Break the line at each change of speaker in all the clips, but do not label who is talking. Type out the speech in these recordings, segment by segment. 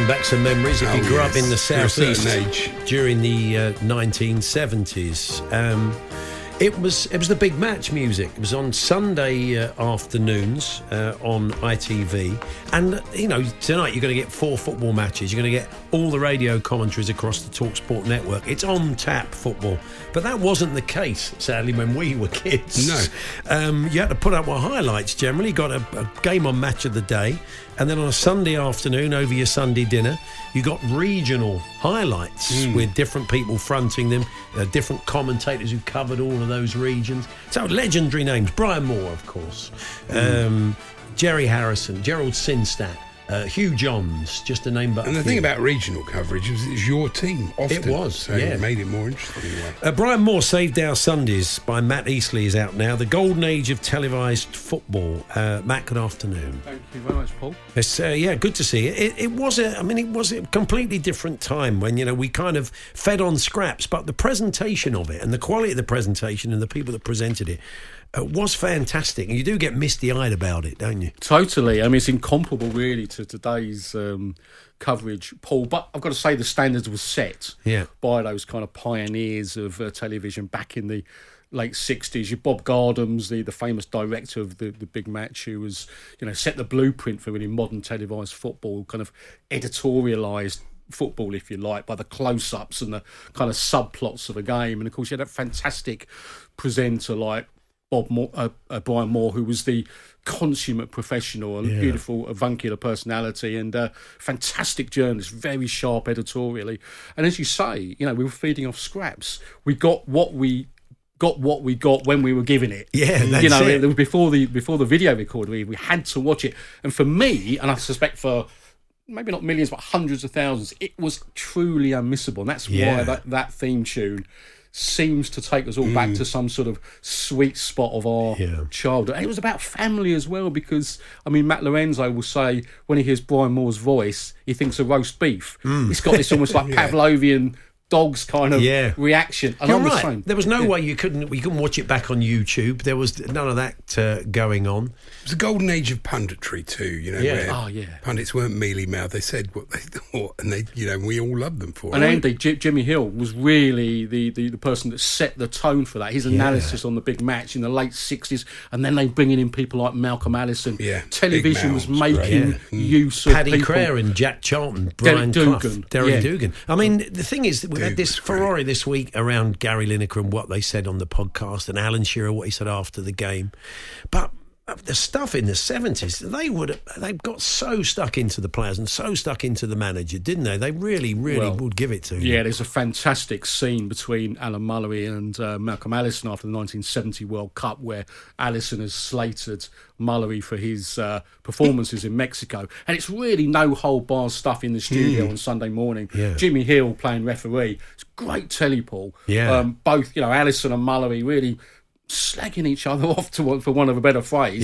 back some memories if you grew up in the southeast
age.
during the 1970s. It was the big match music. It was on Sunday afternoons on ITV, and tonight you're going to get 4 football matches. You're going to get all the radio commentaries across the TalkSport network. It's on tap football, but that wasn't the case, sadly, when we were kids.
No,
you had to put up with highlights. Generally, got a game on Match of the Day, and then on a Sunday afternoon over your Sunday dinner, you got regional highlights with different people fronting them, different commentators who covered all of those regions. So legendary names: Brian Moore, of course, Jerry Harrison, Gerald Sinstadt, Hugh Johns, just to name but a
And the
few.
thing about regional coverage is it's your team often.
It was,
so
yeah.
it made it more interesting in a way.
Brian Moore Saved Our Sundays by Matt Eastley is out now. The golden age of televised football. Matt, good afternoon.
Thank you very much, Paul.
It's, good to see you. It was a completely different time when, we kind of fed on scraps, but the presentation of it and the quality of the presentation and the people that presented it was fantastic. And you do get misty-eyed about it, don't you?
Totally. I mean, it's incomparable, really, to today's coverage, Paul. But I've got to say the standards were set by those kind of pioneers of television back in the late 60s. Your Bob Gardams, the famous director of the big match, who was, set the blueprint for really modern televised football, kind of editorialised football, if you like, by the close-ups and the kind of subplots of a game. And of course, you had a fantastic presenter like Brian Moore, who was the consummate professional and beautiful avuncular personality and fantastic journalist, very sharp editorially. And as you say, we were feeding off scraps. We got what we got when we were given it.
Yeah, that's it.
It was before the video recorder. We had to watch it. And for me, and I suspect for maybe not millions, but hundreds of thousands, it was truly unmissable. And that's why that theme tune seems to take us all back to some sort of sweet spot of our childhood. And it was about family as well, because, Matt Lorenzo will say when he hears Brian Moore's voice, he thinks of roast beef. It's got this almost like Pavlovian dog's kind of reaction. And
You're
I'm
right.
the same.
There was no way you couldn't watch it back on YouTube. There was none of that going on.
It was a golden age of punditry too, where pundits weren't mealy-mouthed. They said what they thought, and we all loved them for it.
And Andy, Jimmy Hill was really the person that set the tone for that. His analysis on the big match in the late 60s, and then they bringing in people like Malcolm Allison.
Yeah,
television was making use of
Paddy
people.
Crare, Jack Charlton, Brian Clough, Derek Dugan. The thing is that we had this furore this week around Gary Lineker and what they said on the podcast, and Alan Shearer, what he said after the game. But the stuff in the 70s, they got so stuck into the players and so stuck into the manager, didn't they? They really would give it to them.
Yeah, there's a fantastic scene between Alan Mullery and Malcolm Allison after the 1970 World Cup, where Allison has slated Mullery for his performances in Mexico, and it's really no hold bar stuff in the studio on Sunday morning. Jimmy Hill playing referee. It's great telly, Paul. Both Allison and Mullery really slagging each other off, for want of a better phrase.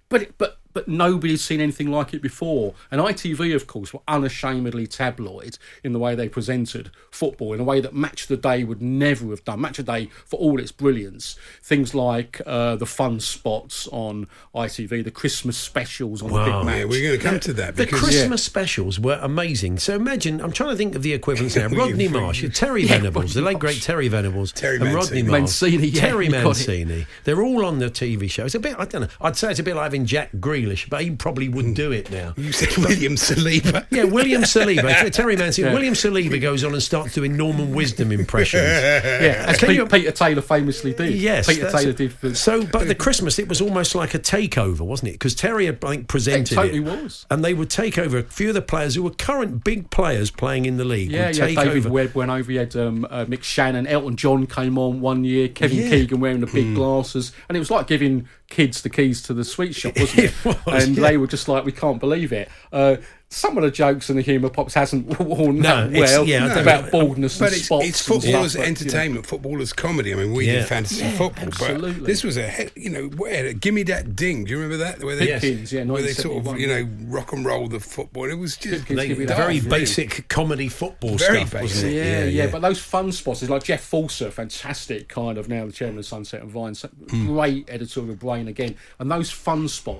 But nobody's seen anything like it before. And ITV, of course, were unashamedly tabloid in the way they presented football, in a way that Match of the Day would never have done. Match of the Day, for all its brilliance, things like the fun spots on ITV, the Christmas specials on the big match.
Yeah, we're going to come to that.
The Christmas specials were amazing. So imagine, I'm trying to think of the equivalents now. Rodney Marsh, Terry Venables, the late great Terry Venables, and Rodney Marsh.
Mancini,
Terry Mancini. They're all on the TV show. It's a bit, I don't know, I'd say it's a bit like having Jack Grealish, but he probably wouldn't do it now.
You said William Saliba.
Yeah, William Saliba. Terry Mancini. William Saliba goes on and starts doing Norman Wisdom impressions.
As Peter Taylor famously did.
Yes.
Peter Taylor did.
But the Christmas, it was almost like a takeover, wasn't it? Because Terry had presented it.
It totally was.
And they would take over a few of the players who were current big players playing in the league.
David Webb went over. He had Mick Shannon. Elton John came on one year. Kevin Keegan wearing the big glasses. And it was like giving kids the keys to the sweet shop, wasn't it? They were just like, we can't believe it. Some of the jokes and the humour pops hasn't worn about baldness and spots.
But it's footballers' entertainment, footballers' comedy. We did fantasy football,
absolutely.
But this was Gimme That Ding. Do you remember that? Where they sort of, rock and roll the football. It was just
very basic comedy football stuff, wasn't it?
Yeah. But those fun spots, it's like Jeff Falser, fantastic kind of now the chairman of Sunset and Vine, great editorial brain again. And those fun spots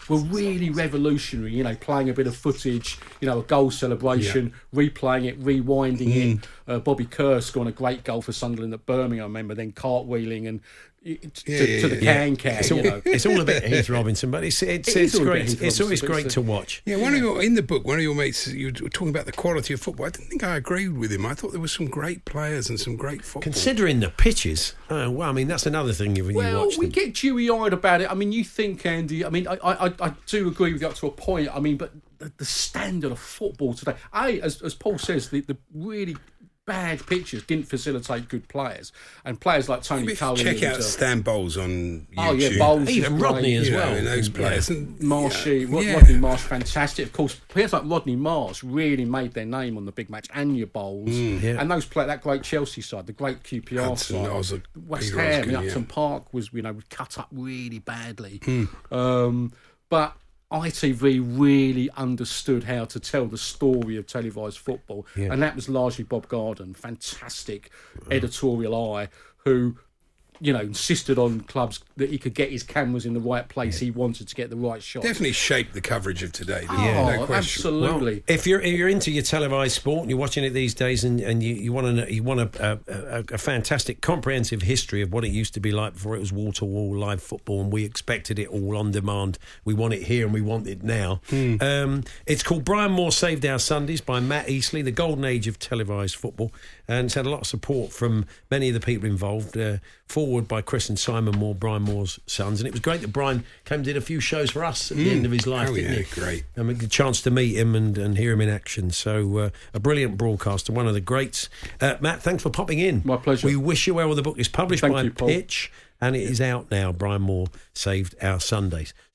were really revolutionary. You know, playing a bit of footage, you know, a goal celebration, replaying it, rewinding it. Bobby Kerr scoring a great goal for Sunderland at Birmingham, I remember, then cartwheeling and to the can.
It's all a bit Heath Robinson, but it's great. It's always great to watch.
Yeah, in the book, one of your mates, you were talking about the quality of football. I didn't think I agreed with him. I thought there were some great players and some great football.
Considering the pitches, well, I mean, that's another thing when you watch them.
We get dewy-eyed about it. I mean, you think, Andy, I mean, I do agree with you up to a point. I mean, but the standard of football today, as Paul says, the really bad pitches didn't facilitate good players, and players like Tony Cowan.
Check out Stan Bowles on YouTube.
Oh yeah, Bowles,
even Rodney as well.
And those players, and
Marshy, Rodney Marsh, fantastic. Of course, players like Rodney Marsh really made their name on the big match. Anya Bowles, and those players, that great Chelsea side, the great QPR side, West Ham, Upton Park was cut up really badly, but ITV really understood how to tell the story of televised football, and that was largely Bob Garden, fantastic editorial eye, who insisted on clubs that he could get his cameras in the right place. He wanted to get the right shot.
Definitely shaped the coverage of today.
No question. Absolutely.
Well, if you're into your televised sport and you're watching it these days, and you want a fantastic, comprehensive history of what it used to be like before it was wall to wall live football, and we expected it all on demand. We want it here and we want it now. It's called Brian Moore Saved Our Sundays by Matt Eastley, the golden age of televised football, and it's had a lot of support from many of the people involved. Forward by Chris and Simon Moore, Brian Moore's sons, and it was great that Brian came and did a few shows for us at the end of his life. Didn't he?
Great.
And we had a chance to meet him and hear him in action. So a brilliant broadcaster, one of the greats. Matt, thanks for popping in.
My pleasure.
We wish you well. The book is published by Pitch, and it is out now. Brian Moore Saved Our Sundays.